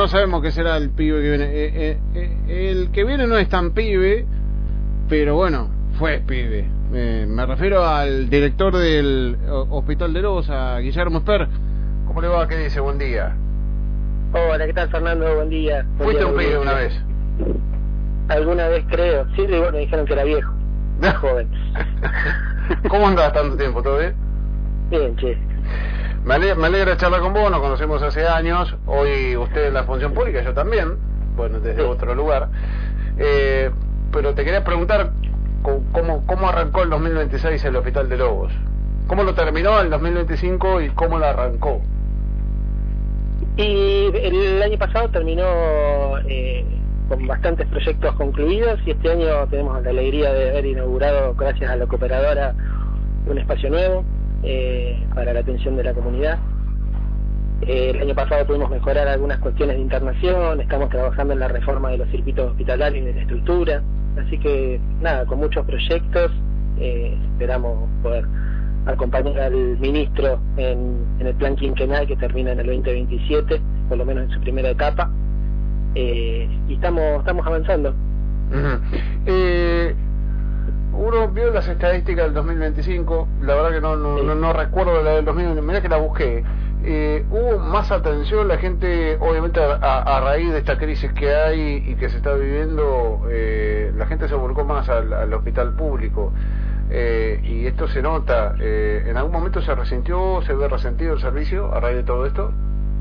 no sabemos qué será el pibe que viene. El que viene no es tan pibe, pero bueno, fue pibe. Me refiero al director del Hospital de Lobos, a Guillermo Esper. ¿Cómo le va? ¿Qué dice? Buen día. Hola, ¿qué tal, Fernando? Buen día. ¿Fuiste un pibe una vez? Alguna vez, creo. Sí, bueno, me dijeron que era viejo. Joven. ¿Cómo andás tanto tiempo? ¿Todo bien? Bien, che. Me alegra charlar con vos, nos conocemos hace años. Hoy usted en la función pública, yo también. Bueno, desde otro lugar. Pero te quería preguntar ¿cómo arrancó el 2026 el Hospital de Lobos? ¿Cómo lo terminó el 2025 y cómo lo arrancó? Y el año pasado terminó con bastantes proyectos concluidos, y este año tenemos la alegría de haber inaugurado, gracias a la cooperadora, un espacio nuevo para la atención de la comunidad. El año pasado pudimos mejorar algunas cuestiones de internación, estamos trabajando en la reforma de los circuitos hospitalarios y de la estructura, así que nada, con muchos proyectos. Esperamos poder acompañar al ministro en el plan quinquenal que termina en el 2027, por lo menos en su primera etapa, y estamos avanzando. Uno vio las estadísticas del 2025, la verdad que no recuerdo la del 2020, mirá que la busqué. Hubo más atención, la gente, obviamente a raíz de esta crisis que hay y que se está viviendo, la gente se volcó más al hospital público, y esto se nota. ¿En algún momento se ve resentido el servicio a raíz de todo esto?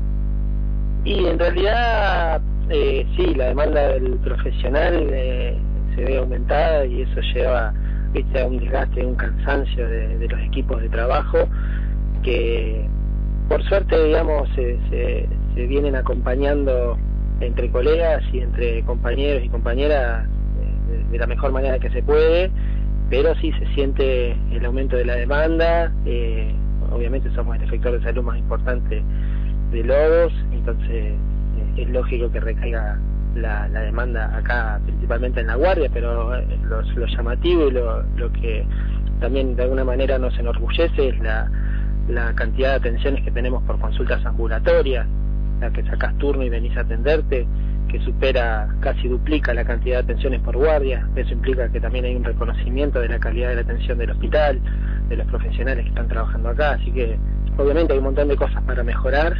Y en realidad sí, la demanda del profesional se ve aumentada, y eso lleva a un desgaste, un cansancio de los equipos de trabajo que por suerte, digamos, se vienen acompañando entre colegas y entre compañeros y compañeras de la mejor manera que se puede, pero sí se siente el aumento de la demanda. Obviamente somos el efector de salud más importante de Lobos, entonces es lógico que recaiga la demanda acá, principalmente en la guardia, pero lo llamativo y lo que también de alguna manera nos enorgullece es la cantidad de atenciones que tenemos por consultas ambulatorias, la que sacás turno y venís a atenderte, que casi duplica la cantidad de atenciones por guardia. Eso implica que también hay un reconocimiento de la calidad de la atención del hospital, de los profesionales que están trabajando acá, así que obviamente hay un montón de cosas para mejorar,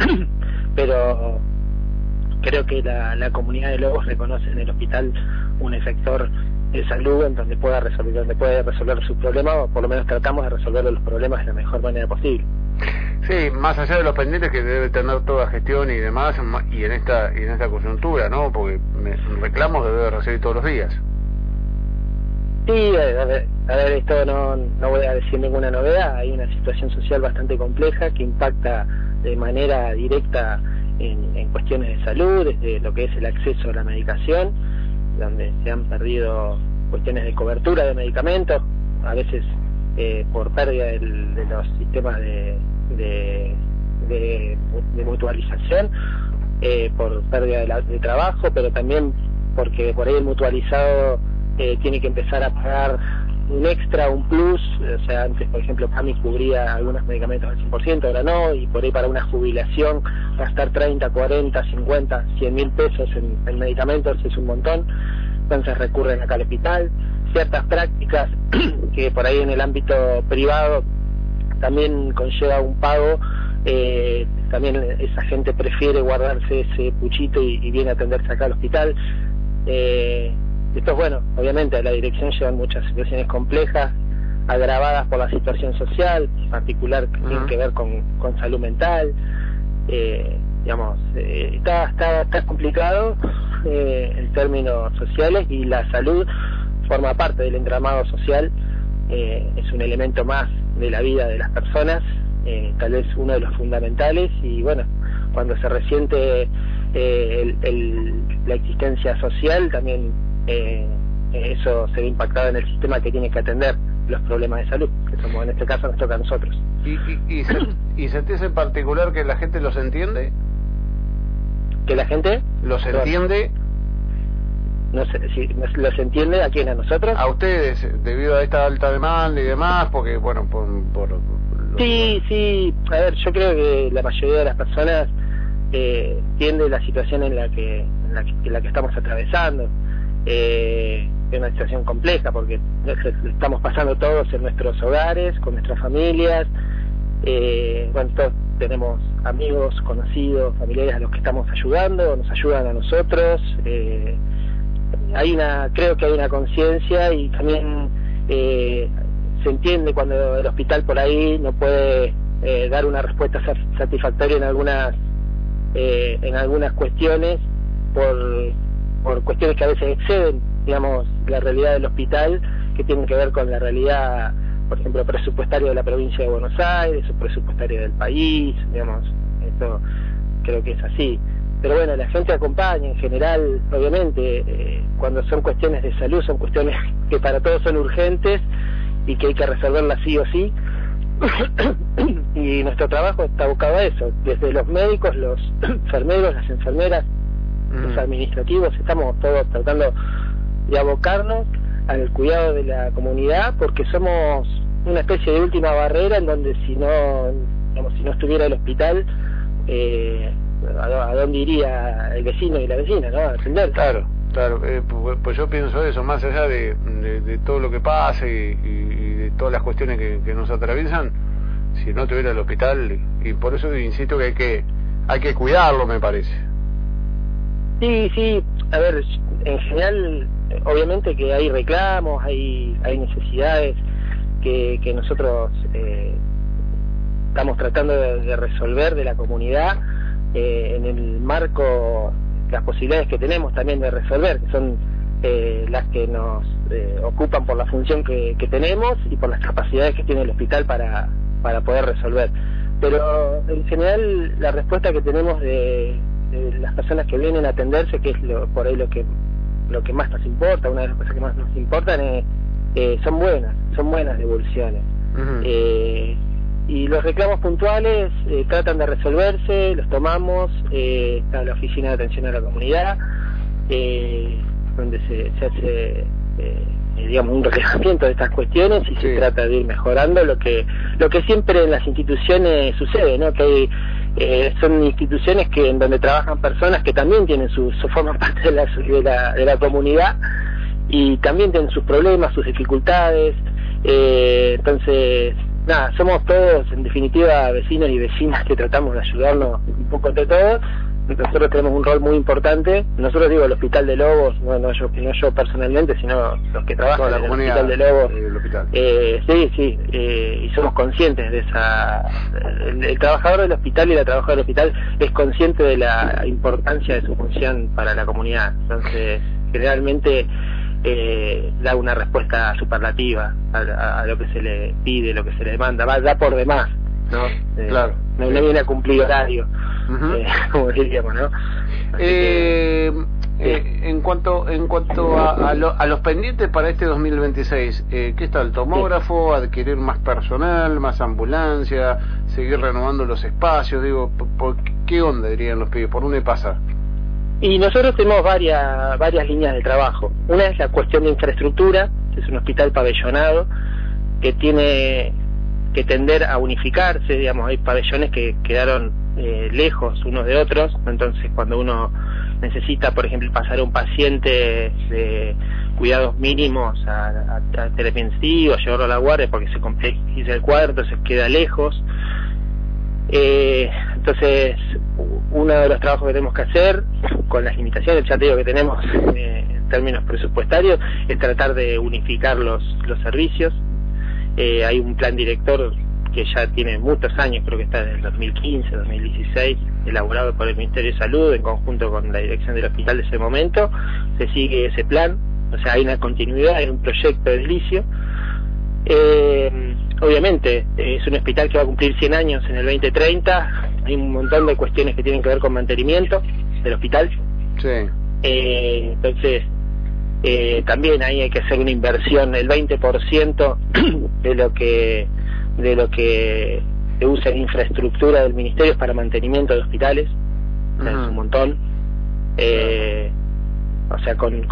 pero creo que la comunidad de Lobos reconoce en el hospital un efector de salud en donde puede resolver sus problemas, o por lo menos tratamos de resolver los problemas de la mejor manera posible. Sí, más allá de los pendientes que debe tener toda gestión y demás, y en esta coyuntura, ¿no? Porque reclamos debe recibir todos los días. Sí, a ver, esto no voy a decir ninguna novedad. Hay una situación social bastante compleja que impacta de manera directa en cuestiones de salud, desde lo que es el acceso a la medicación, donde se han perdido cuestiones de cobertura de medicamentos, a veces por pérdida de los sistemas de mutualización, por pérdida de trabajo, pero también porque por ahí el mutualizado tiene que empezar a pagar un extra, un plus. O sea, antes, por ejemplo, PAMI cubría algunos medicamentos al 100%, ahora no, y por ahí para una jubilación gastar 30, 40, 50, 100 mil pesos en medicamentos es un montón, entonces recurren acá al hospital. Ciertas prácticas que por ahí en el ámbito privado también conlleva un pago, también esa gente prefiere guardarse ese puchito y viene a atenderse acá al hospital. Después, bueno, obviamente a la dirección llevan muchas situaciones complejas, agravadas por la situación social, en particular que tienen que ver con salud mental. Digamos, está complicado en términos sociales, y la salud forma parte del entramado social, es un elemento más de la vida de las personas, tal vez uno de los fundamentales, y bueno, cuando se resiente la existencia social, también eso se ve impactado en el sistema que tiene que atender los problemas de salud, que somos, en este caso nos toca a nosotros. ¿Y sentís en particular que la gente los entiende? ¿Que la gente los entiende? No sé si los entiende. ¿A quién? ¿A nosotros? A ustedes, debido a esta alta demanda y demás, porque bueno, sí, a ver, yo creo que la mayoría de las personas entiende la situación en la que estamos atravesando. Es una situación compleja porque estamos pasando todos en nuestros hogares, con nuestras familias. Bueno, todos tenemos amigos, conocidos, familiares a los que estamos ayudando, nos ayudan a nosotros. Creo que hay una conciencia y también se entiende cuando el hospital por ahí no puede dar una respuesta satisfactoria en algunas cuestiones por cuestiones que a veces exceden, digamos, la realidad del hospital, que tienen que ver con la realidad, por ejemplo, presupuestario de la provincia de Buenos Aires o presupuestario del país, digamos. Esto creo que es así. Pero bueno, la gente acompaña en general, obviamente, cuando son cuestiones de salud, son cuestiones que para todos son urgentes y que hay que resolverlas sí o sí. Y nuestro trabajo está abocado a eso, desde los médicos, los enfermeros, las enfermeras, los administrativos, estamos todos tratando de abocarnos al cuidado de la comunidad, porque somos una especie de última barrera en donde si no estuviera el hospital, ¿a dónde iría el vecino y la vecina, no? A atender. Claro, pues yo pienso eso, más allá de todo lo que pasa y de todas las cuestiones que nos atraviesan, si no tuviera el hospital, y por eso insisto que hay que cuidarlo, me parece. Sí, a ver, en general, obviamente que hay reclamos, hay necesidades que nosotros estamos tratando de resolver de la comunidad, en el marco, las posibilidades que tenemos también de resolver, que son las que nos ocupan por la función que tenemos y por las capacidades que tiene el hospital para poder resolver. Pero en general la respuesta que tenemos de las personas que vienen a atenderse, que es por ahí lo que más nos importa, una de las cosas que más nos importan, son buenas devoluciones. Y los reclamos puntuales tratan de resolverse, los tomamos, está la oficina de atención a la comunidad, donde se hace digamos un relevamiento de estas cuestiones y se trata de ir mejorando lo que siempre en las instituciones sucede, ¿no? Que son instituciones en donde trabajan personas que también tienen forman parte de la comunidad y también tienen sus problemas, sus dificultades. Entonces, nada, somos todos en definitiva vecinos y vecinas que tratamos de ayudarnos un poco entre todos. Nosotros tenemos un rol muy importante. Nosotros, digo, el Hospital de Lobos, no yo personalmente, sino los que trabajan en el Hospital de Lobos. Sí, y somos conscientes de esa. El trabajador del hospital y la trabajadora del hospital es consciente de la importancia de su función para la comunidad. Entonces, generalmente da una respuesta superlativa a lo que se le pide, lo que se le demanda, da por demás, ¿no? Claro. No viene a cumplir horario. Como diríamos, ¿no? En cuanto a los pendientes para este 2026, ¿qué está el tomógrafo? ¿Adquirir más personal, más ambulancia, seguir renovando los espacios? Digo, ¿por qué onda dirían los pibes? ¿Por dónde pasa? Y nosotros tenemos varias líneas de trabajo. Una es la cuestión de infraestructura, que es un hospital pabellonado que tiene que tender a unificarse, digamos, hay pabellones que quedaron lejos unos de otros, entonces cuando uno necesita, por ejemplo, pasar a un paciente de cuidados mínimos a terapia intensiva, llevarlo a la guardia porque se complejiza el cuadro, entonces queda lejos. Entonces, uno de los trabajos que tenemos que hacer, con las limitaciones, ya te digo que tenemos en términos presupuestarios, es tratar de unificar los servicios. Hay un plan director que ya tiene muchos años, creo que está desde el 2015, 2016, elaborado por el Ministerio de Salud en conjunto con la dirección del hospital de ese momento. Se sigue ese plan, o sea, hay una continuidad, hay un proyecto edilicio. Obviamente es un hospital que va a cumplir 100 años en el 2030, hay un montón de cuestiones que tienen que ver con mantenimiento del hospital. Entonces también ahí hay que hacer una inversión, el 20% de lo que se usa en infraestructura del ministerio es para mantenimiento de hospitales. Es un montón. O sea, con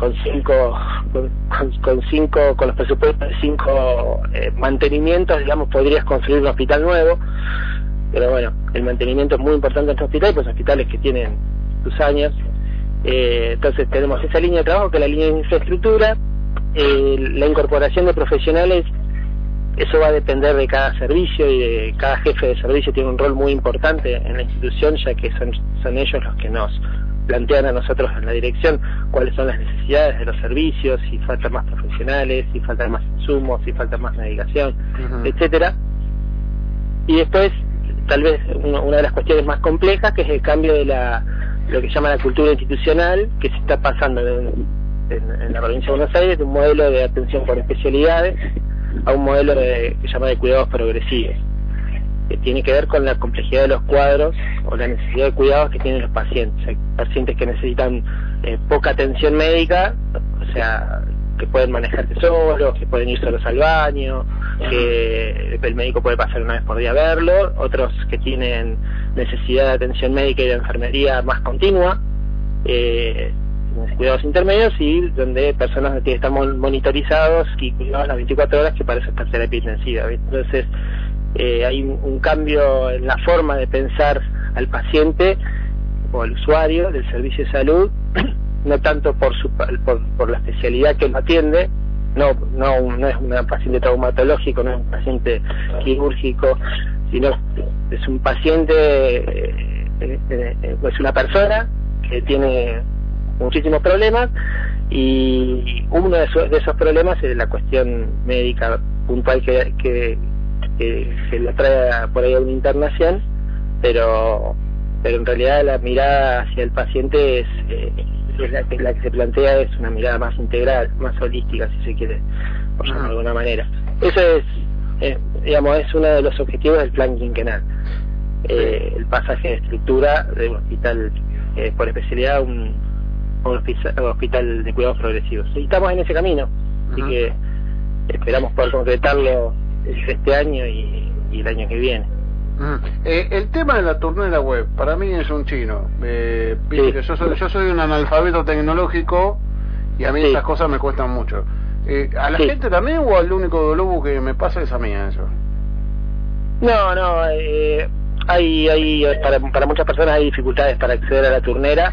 los presupuestos de 5 mantenimientos, digamos, podrías construir un hospital nuevo. pero bueno, el mantenimiento es muy importante en estos hospitales, pues hospitales que tienen sus años. Entonces tenemos esa línea de trabajo, que es la línea de infraestructura. La incorporación de profesionales, eso va a depender de cada servicio, y de cada jefe de servicio tiene un rol muy importante en la institución, ya que son ellos los que nos plantean a nosotros en la dirección cuáles son las necesidades de los servicios, si faltan más profesionales, si faltan más insumos, si falta más medicación, etcétera. Y después, tal vez una de las cuestiones más complejas, que es el cambio de lo que llama la cultura institucional, que se está pasando en la provincia de Buenos Aires, de un modelo de atención por especialidades a un modelo que se llama de cuidados progresivos, que tiene que ver con la complejidad de los cuadros o la necesidad de cuidados que tienen los pacientes. Hay pacientes que necesitan poca atención médica, o sea, que pueden manejarse solos, que pueden ir solos al baño, que el médico puede pasar una vez por día a verlo, otros que tienen necesidad de atención médica y de enfermería más continua, cuidados intermedios, y donde personas que están monitorizados y cuidados las 24 horas, que para eso está terapia intensiva, ¿viste? Entonces hay un cambio en la forma de pensar al paciente o al usuario del servicio de salud, no tanto por la especialidad que lo atiende, no es un paciente traumatológico, no es un paciente quirúrgico, sino es un paciente, es una persona que tiene muchísimos problemas, y uno de esos problemas es la cuestión médica puntual que la trae por ahí a una internación, pero en realidad la mirada hacia el paciente es la que se plantea, es una mirada más integral, más holística, si se quiere, por llamarlo de alguna manera. Eso es uno de los objetivos del plan quinquenal, el pasaje de estructura de un hospital por especialidad a un hospital de cuidados progresivos, y estamos en ese camino, así que esperamos poder concretarlo este año y el año que viene. El tema de la turnera web para mí es un chino. Viste que yo soy un analfabeto tecnológico, y a mí esas cosas me cuestan mucho. ¿A la gente también, o al único lobo que me pasa es a mí eso? No, hay para muchas personas hay dificultades para acceder a la turnera,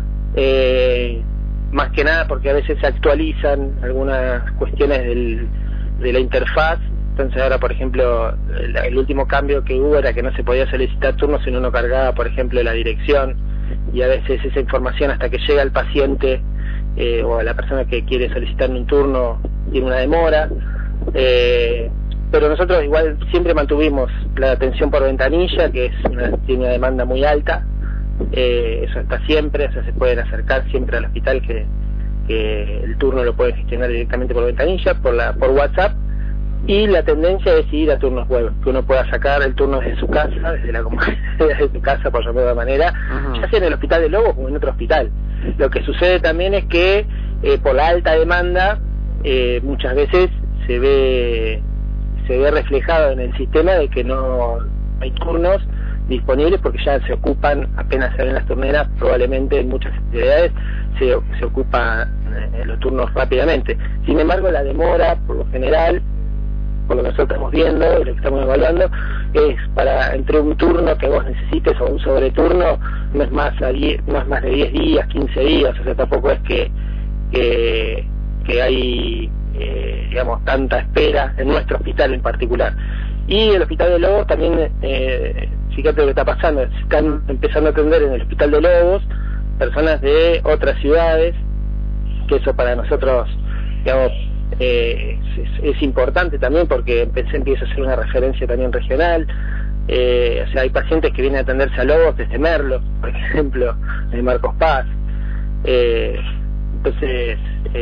más que nada porque a veces se actualizan algunas cuestiones de la interfaz. Entonces ahora, por ejemplo, el último cambio que hubo era que no se podía solicitar turnos si uno no cargaba, por ejemplo, la dirección, y a veces esa información, hasta que llega al paciente o a la persona que quiere solicitar un turno, tiene una demora. Pero nosotros igual siempre mantuvimos la atención por ventanilla, que tiene una demanda muy alta. Eso está siempre, o sea, se pueden acercar siempre al hospital, que el turno lo pueden gestionar directamente por ventanilla, por WhatsApp. Y la tendencia es ir a turnos web, que uno pueda sacar el turno desde su casa, desde su casa, por llamarlo de manera, ya sea en el hospital de Lobos o en otro hospital. Lo que sucede también es que por la alta demanda muchas veces se ve reflejado en el sistema de que no hay turnos disponibles, porque ya se ocupan, apenas se ven las turneras, probablemente en muchas actividades se ocupan los turnos rápidamente. Sin embargo, la demora, por lo general, por lo que nosotros estamos viendo y lo que estamos evaluando, es para entre un turno que vos necesites o un sobreturno, no es más de 10 días, 15 días, o sea, tampoco es que hay digamos, tanta espera en nuestro hospital en particular. Y el hospital de Lobos también, fíjate lo que está pasando, se están empezando a atender en el hospital de Lobos personas de otras ciudades, que eso para nosotros, digamos, es importante también, porque empieza a ser una referencia también regional. O sea, hay pacientes que vienen a atenderse a Lobos desde Merlo, por ejemplo, de Marcos Paz. Entonces,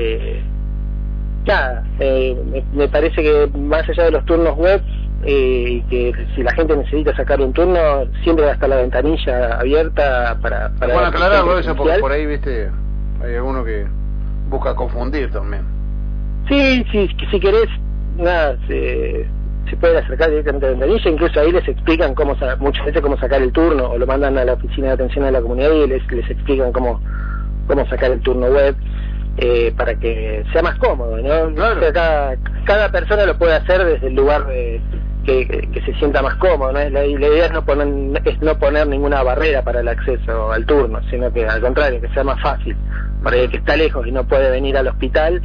nada, me parece que más allá de los turnos web, que si la gente necesita sacar un turno, siempre va a estar la ventanilla abierta para bueno, aclararlo eso, porque por ahí, viste, hay alguno que busca confundir también. Sí, si querés, nada, se puede acercar directamente a la ventanilla, incluso ahí les explican muchas veces cómo sacar el turno, o lo mandan a la oficina de atención a la comunidad y les explican cómo sacar el turno web, para que sea más cómodo, ¿no? Claro. O sea, cada persona lo puede hacer desde el lugar que se sienta más cómodo, ¿no? La idea es no poner ninguna barrera para el acceso al turno, sino que al contrario, que sea más fácil para el que está lejos y no puede venir al hospital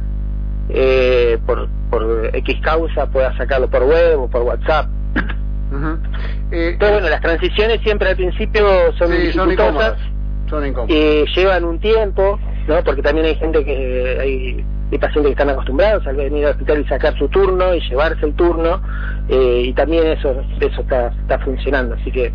por X causa, pueda sacarlo por web o por WhatsApp. Pero bueno, las transiciones siempre al principio son dificultosas, son incómodas. Llevan un tiempo, ¿no? Porque también hay gente hay pacientes que están acostumbrados a venir al hospital y sacar su turno y llevarse el turno, y también eso está funcionando, así que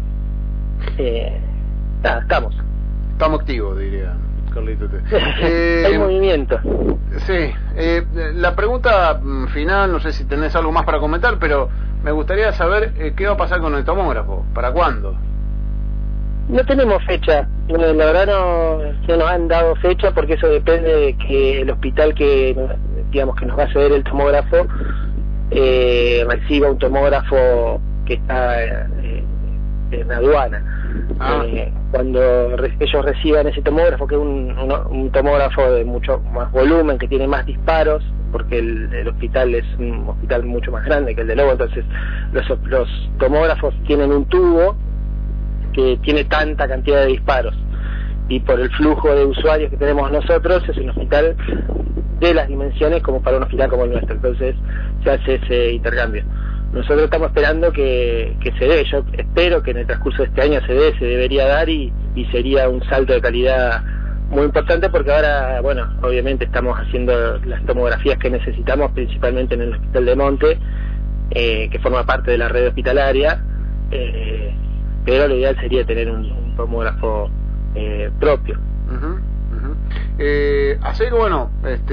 estamos activos, diría Carlito. Hay movimiento. Sí, la pregunta final, no sé si tenés algo más para comentar, pero me gustaría saber qué va a pasar con el tomógrafo, ¿para cuándo? No tenemos fecha, la verdad no nos han dado fecha, porque eso depende de que el hospital que nos va a ceder el tomógrafo reciba un tomógrafo que está en aduana. Cuando ellos reciban ese tomógrafo, que es un tomógrafo de mucho más volumen, que tiene más disparos, porque el hospital es un hospital mucho más grande que el de Lobo, entonces los tomógrafos tienen un tubo que tiene tanta cantidad de disparos, y por el flujo de usuarios que tenemos nosotros es un hospital de las dimensiones como para un hospital como el nuestro, entonces se hace ese intercambio. Nosotros estamos esperando que se dé, yo espero que en el transcurso de este año se debería dar, y sería un salto de calidad muy importante, porque ahora, bueno, obviamente estamos haciendo las tomografías que necesitamos principalmente en el Hospital de Monte, que forma parte de la red hospitalaria, pero lo ideal sería tener un tomógrafo propio. Hacer, bueno,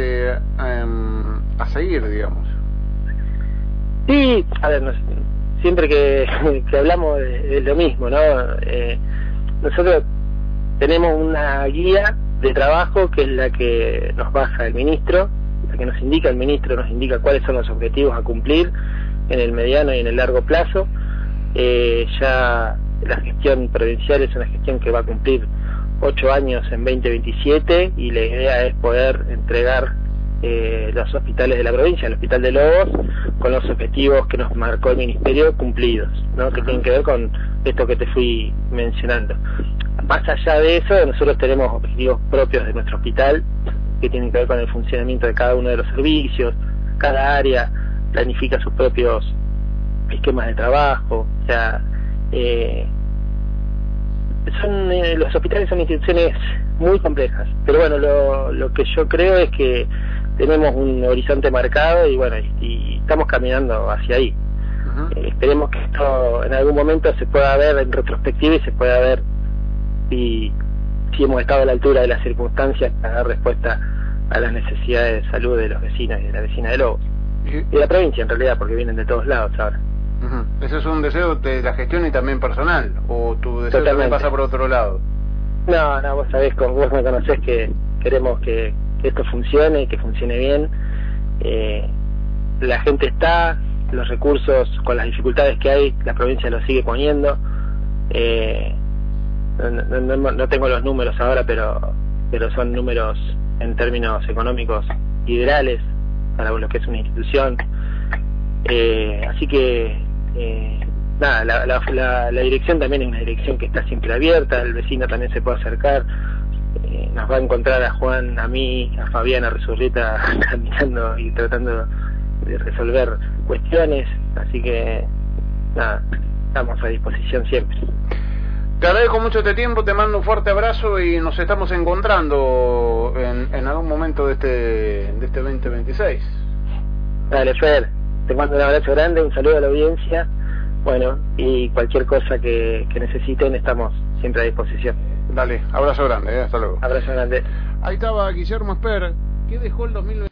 a seguir, digamos. Sí, a ver, siempre que hablamos es lo mismo, ¿no? Nosotros tenemos una guía de trabajo que es la que nos baja el ministro, la que nos indica el ministro, nos indica cuáles son los objetivos a cumplir en el mediano y en el largo plazo. Ya la gestión provincial es una gestión que va a cumplir 8 años en 2027, y la idea es poder entregar los hospitales de la provincia, el Hospital de Lobos, con los objetivos que nos marcó el Ministerio cumplidos, ¿no? Que tienen que ver con esto que te fui mencionando. Más allá de eso, nosotros tenemos objetivos propios de nuestro hospital, que tienen que ver con el funcionamiento de cada uno de los servicios. Cada área planifica sus propios esquemas de trabajo, o sea, los hospitales son instituciones muy complejas, pero bueno, lo que yo creo es que tenemos un horizonte marcado, y bueno, y estamos caminando hacia ahí. Esperemos que esto en algún momento se pueda ver en retrospectiva, y se pueda ver si hemos estado a la altura de las circunstancias para dar respuesta a las necesidades de salud de los vecinos y de la vecina de Lobos, y de la provincia en realidad, porque vienen de todos lados ahora. ¿Ese es un deseo de la gestión y también personal, o tu deseo Totalmente. también pasa por otro lado? No, vos sabés, vos me conocés, que queremos que esto funcione y que funcione bien. La gente está, los recursos, con las dificultades que hay, la provincia los sigue poniendo. No tengo los números ahora, pero son números en términos económicos ideales para lo que es una institución. Así que nada, la dirección también es una dirección que está siempre abierta, el vecino también se puede acercar, nos va a encontrar a Juan, a mí, a Fabián, a Resurreta caminando y tratando de resolver cuestiones, así que nada, estamos a disposición siempre. Te agradezco mucho este tiempo, te mando un fuerte abrazo, y nos estamos encontrando en algún momento de este 2026. Dale, Fer, te mando un abrazo grande, un saludo a la audiencia, bueno, y cualquier cosa que necesiten, estamos siempre a disposición. Dale, abrazo grande, hasta luego. Abrazo grande. Ahí estaba Guillermo Esper, que dejó el 2020.